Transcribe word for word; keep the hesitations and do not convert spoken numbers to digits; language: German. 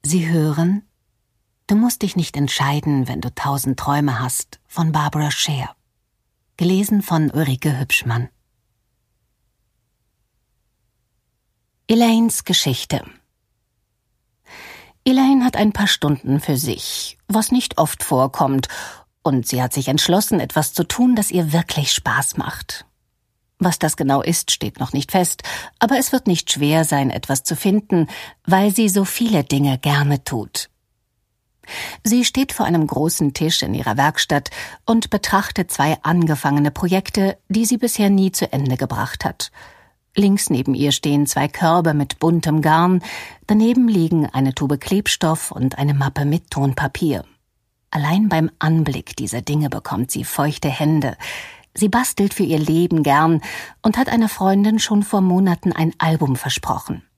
Sie hören »Du musst dich nicht entscheiden, wenn du tausend Träume hast« von Barbara Scher. Gelesen von Ulrike Hübschmann. Elaines Geschichte. Elaine hat ein paar Stunden für sich, was nicht oft vorkommt, und sie hat sich entschlossen, etwas zu tun, das ihr wirklich Spaß macht. Was das genau ist, steht noch nicht fest, aber es wird nicht schwer sein, etwas zu finden, weil sie so viele Dinge gerne tut. Sie steht vor einem großen Tisch in ihrer Werkstatt und betrachtet zwei angefangene Projekte, die sie bisher nie zu Ende gebracht hat. Links neben ihr stehen zwei Körbe mit buntem Garn, daneben liegen eine Tube Klebstoff und eine Mappe mit Tonpapier. Allein beim Anblick dieser Dinge bekommt sie feuchte Hände. Sie bastelt für ihr Leben gern und hat einer Freundin schon vor Monaten ein Album versprochen.